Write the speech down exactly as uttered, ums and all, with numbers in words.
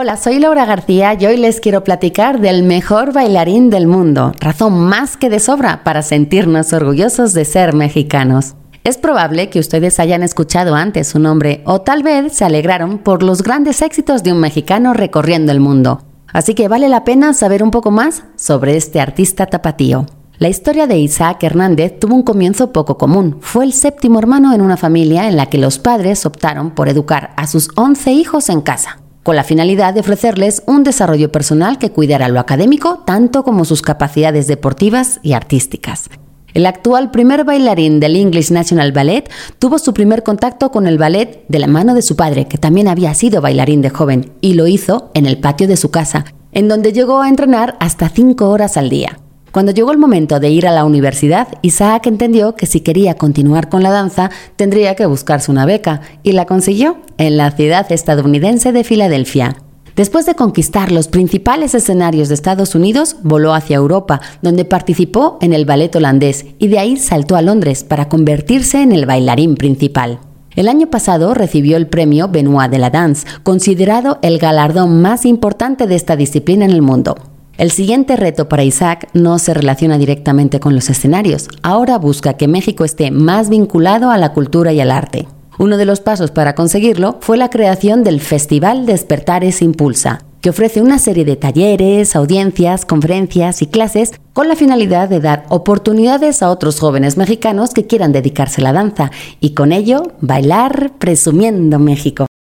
Hola, soy Laura García y hoy les quiero platicar del mejor bailarín del mundo, razón más que de sobra para sentirnos orgullosos de ser mexicanos. Es probable que ustedes hayan escuchado antes su nombre o tal vez se alegraron por los grandes éxitos de un mexicano recorriendo el mundo. Así que vale la pena saber un poco más sobre este artista tapatío. La historia de Isaac Hernández tuvo un comienzo poco común. Fue el séptimo hermano en una familia en la que los padres optaron por educar a sus once hijos en casa, con la finalidad de ofrecerles un desarrollo personal que cuidara lo académico tanto como sus capacidades deportivas y artísticas. El actual primer bailarín del English National Ballet tuvo su primer contacto con el ballet de la mano de su padre, que también había sido bailarín de joven, y lo hizo en el patio de su casa, en donde llegó a entrenar hasta cinco horas al día. Cuando llegó el momento de ir a la universidad, Isaac entendió que si quería continuar con la danza, tendría que buscarse una beca, y la consiguió en la ciudad estadounidense de Filadelfia. Después de conquistar los principales escenarios de Estados Unidos, voló hacia Europa, donde participó en el ballet holandés, y de ahí saltó a Londres para convertirse en el bailarín principal. El año pasado recibió el premio Benoit de la Danse, considerado el galardón más importante de esta disciplina en el mundo. El siguiente reto para Isaac no se relaciona directamente con los escenarios. Ahora busca que México esté más vinculado a la cultura y al arte. Uno de los pasos para conseguirlo fue la creación del Festival Despertares Impulsa, que ofrece una serie de talleres, audiencias, conferencias y clases con la finalidad de dar oportunidades a otros jóvenes mexicanos que quieran dedicarse a la danza y con ello bailar presumiendo México.